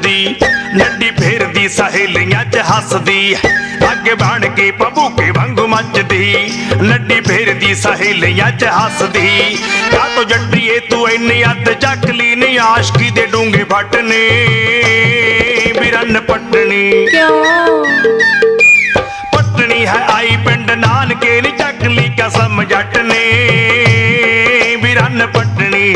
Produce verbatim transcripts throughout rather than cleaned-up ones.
ਨੱਚਦੀ, ਨੱਡੀ ਫੇਰਦੀ ਸਹੇਲੀਆਂ ਚ ਹੱਸਦੀ, ਅੱਗੇ ਬਣ ਕੇ ਭਬੂਕੇ ਵਾਂਗੂ ਮੱਚਦੀ, ਨੱਡੀ ਫੇਰਦੀ ਸਹੇਲੀਆਂ ਚ ਹੱਸਦੀ। ਕਾਤੋਂ ਜੱਟੀਏ ਤੂੰ ਇੰਨੀ ਅੱਧ ਚੱਕ ਲਈ ਨੀ, ਆਸ਼ਕੀ ਦੇ ਡੂੰਘੇ ਫੱਟ ਨੇ ਬਿਰਨ ਪੱਟਣੀ। ਪੱਟਣੀ ਹੈ ਆਈ ਪਿੰਡ ਨਾਨਕੇ ਨੀ, ਚੱਕ ਲਈ ਕਸਮ ਜੱਟ ਨੇ ਬਿਰਨ ਪੱਟਣੀ।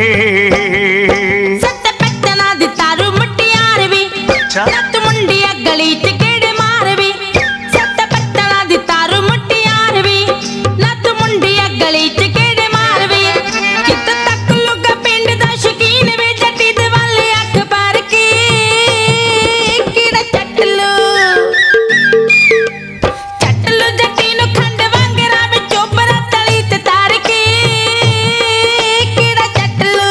ਸੱਤ ਪੱਤਣਾ ਦੀ ਤਾਰੂ ਮੁਟਿਆਰ ਵੀ, ਨੱਤ ਮੁੰਡੀ ਗਲੀ ਚ ਕਿਹੜੇ ਮਾਰ ਵੀ। ਸੱਤ ਪੱਤਣਾ ਦੀ ਤਾਰੂ ਮੁਟਿਆਰ ਵੀ, ਨੱਤ ਮੁੰਡੀ ਗਲੀ ਚ ਕਿਹੜੇ ਮਾਰ ਵੀ। ਕਿੱਥੇ ਤੱਕ ਲੁੱਗਾ ਪਿੰਡ ਦਾ ਸ਼ਕੀਨ ਵੇ, ਜੱਟੀ ਦੇ ਵੱਲ ਅੱਖ ਭਰ ਕੇ ਕਿਹੜਾ ਚੱਟ ਲੂ। ਚੱਟ ਲੂ ਜੱਟੀ ਨੂੰ ਖੰਡ ਵਾਂਗਰਾ ਵਿੱਚੋਂ ਬਰਾ ਤਲੀ ਤੇ ਤਾਰ ਕੇ ਕਿਹੜਾ ਚੱਟ ਲੂ।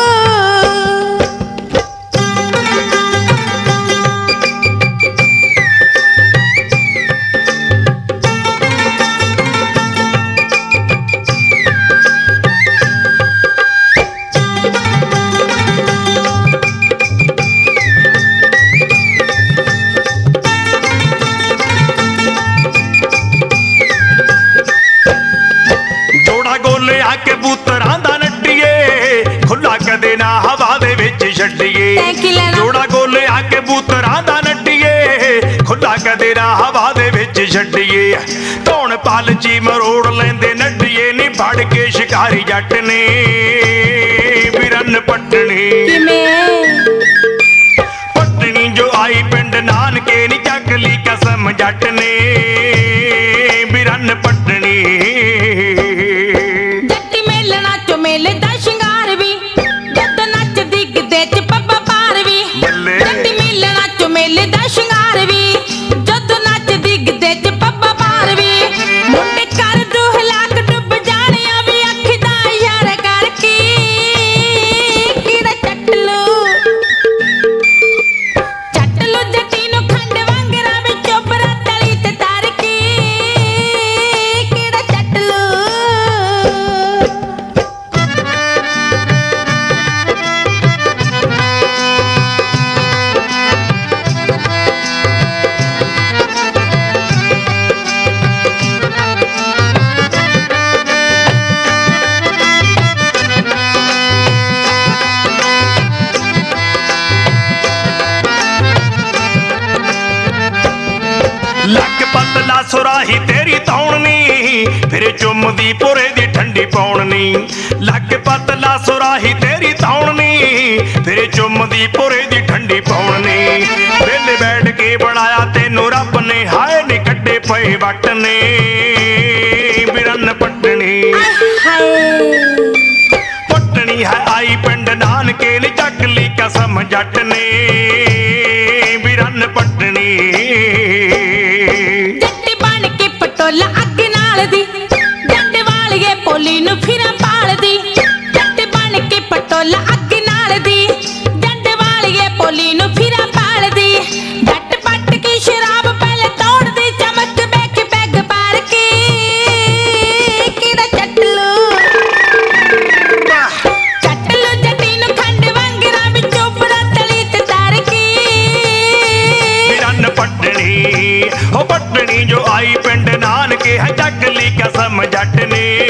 ਜੋੜਾ ਗੋਲਿਆ ਕਬੂਤਰਾਂ ਦਾ ਨੱਡੀਏ, ਖੁੱਲਾ ਕਦੇ ਨਾ ਹਵਾ ਦੇ ਵਿੱਚ ਛੱਡੀਏ। ਤੈਂ ਕੀ ਲੈਣਾ? ਜੋੜਾ ਗੋਲਿਆ ਕਬੂਤਰਾਂ ਦਾ ਨੱਡੀਏ, ਖੁੱਲਾ ਕਦੇ ਨਾ ਹਵਾ ਦੇ ਵਿੱਚ ਛੱਡੀਏ। ਧੌਣ ਪਾਲਚੀ ਮਰੋੜ ਲੈਂਦੇ ਨੱਡੀਏ ਨੀ, ਫੜ ਕੇ ਸ਼ਿਕਾਰੀ ਜੱਟ ਨੇ ਬਿਰਨ ਪੱਟਣੀ। ਕਿਵੇਂ ਪੱਟਣੀ ਜੋ ਆਈ ਪਿੰਡ ਨਾਨਕੇ ਨੀ, ਚੱਕ ਲਈ ਕਸਮ ਜੱਟ ਨੇ ਬਿਰਨ ਪੱਟਣੀ। ਜੱਟੀ ਮੇਲਣਾ ਚੋ ਮੇਲੇ ਦਾ ਸ਼ਿੰਗਾਰ ਵੀ, ਜਦ ਨੱਚਦੀ ਗਿੱਧੇ ਚ ਪੱਪਾ ਪਾਰ ਵੀ। ਬੱਲੇ। ਜੱਟੀ ਮੇਲਣਾ ਚੋ ਮੇਲੇ ਦਾ ਸ਼ਿੰਗਾਰ ਵੀ, ਜਦ ਨੱਚਦੀ ਗਿੱਧੇ ਚ ਪੱਪਾ ਪਾਰ ਵੀ। ਮੁੰਡੇ ਕਰ ਦੂ ਹਲਾਕ ਡੁੱਬ ਜਾਣਿਆ ਵੀ, ਅੱਖ ਦਾ ਇਸ਼ਾਰਾ ਕਰਕੇ ਕਿਹੜਾ ਚੱਟ ਲੂ। ਚੱਟ ਲੂ ਜੱਟੀ ਨੂੰ ਖੰਡ ਵਾਂਗਰਾ ਵਿੱਚੋਂ ਬਰਾ ਤਲੀ ਤੇ ਤਾਰ ਕੇ ਕਿਹੜਾ ਚੱਟ ਲੂ। ਲੱਕ ਪਤਲਾ ਸੁਰਾਹੀ ਤੇਰੀ ਤੌਣਨੀ, ਫਿਰ ਚੁੰਮਦੀ ਪੁਰੇ ਦੀ ਠੰਡੀ ਪੌਣਨੀ। ਲੱਕ ਪਤਲਾ ਸੁਰਾਹੀ ਤੇਰੀ ਤੌਣਨੀ, ਫਿਰ ਚੁੰਮਦੀ ਪੁਰੇ ਦੀ ਠੰਡੀ ਪੌਣਨੀ। ਵੇਲੇ ਬੈਠ ਕੇ ਬਣਾਇਆ ਤੈਨੂੰ ਰੱਬ ਨੇ, ਹਾਏ ਨੀ ਕੱਢੇ ਪਏ ਵੱਟ ਨੇ ਬਿਰਨ ਪੱਟਣੀ। ਹਾਏ ਪੱਟਣੀ ਹੈ ਆਈ ਪਿੰਡ ਨਾਨਕੇ ਨੀ, ਚੱਕ ਲਈ ਕਸਮ ਜੱਟ ਨੇ ਬਿਰਨ ਪੱਟਣੀ। ਜੱਟੀ ਬਣ ਕੇ ਪਟੋਲਾ ਅੱਗ ਨਾਲ ਦੀ, ਜੱਟ ਵਾਲੀਏ ਪੋਲੀ ਨੂੰ ਫਿਰਾਂ ਪਾਲਦੀ। ਜੱਟ ਬਣ ਕੇ ਪਟੋਲਾ ਅੱਗ ਨਾਲ ਦੀ, ਜੱਟ ਵਾਲੀਏ ਪੋਲੀ ਨੂੰ ਫਿਰਾਂ ਪਾਲਦੀ। ਜੱਟ ਪੱਟ ਕੇ ਸ਼ਰਾਬ ਪਹਿਲੇ ਤੋੜਦੀ, ਚਮਕ ਵੇਖ ਪੈਗ ਪਾਰ ਕੇ ਕਿਹੜਾ ਚੱਟ ਲੂ। ਚੱਟ ਲੂ ਜੱਟੀ ਨੂੰ ਖੰਡ ਵਾਂਗਰਾ ਵਿੱਚੋਂ ਬੜਾ ਤਲੀ ਤੇ ਤਾਰ ਕੇ ਬਿਰਨ ਪੱਟਣੀ। ਹੋ ਪੱਟਣੀ ਜੋ ਆਈ ਪਿੰਡ ਨਾਨਕੇ, ਹੈ ਚੱਕ ਲਈ ਕਸਮ ਜੱਟ ਨੇ